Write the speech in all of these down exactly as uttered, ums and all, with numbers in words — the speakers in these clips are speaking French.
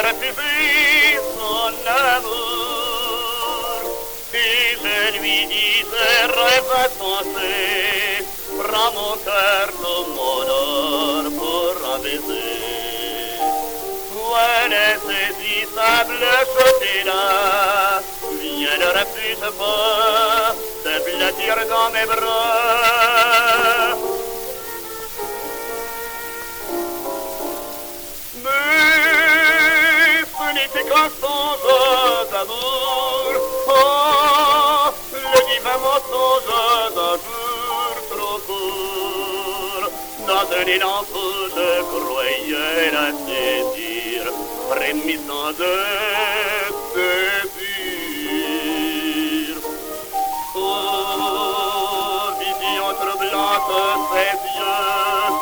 refusé son amour. Et je lui disais, rêve insensé, prends mon cœur comme mon or pour un baiser. Elle est saisissable, côté-là, je ne refuse pas de blottir dans mes bras. Mais ce n'était qu'un songe d'amour, oh, le divin mensonge d'un jour trop court. Dans un élan fou, je croyais la saisir, frémissant de désir. Oh, vision troublante, ses yeux,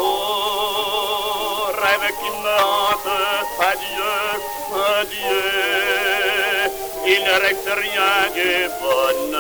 oh, rêve qui me hante, adieu, adieu. Il ne reste rien du bonheur.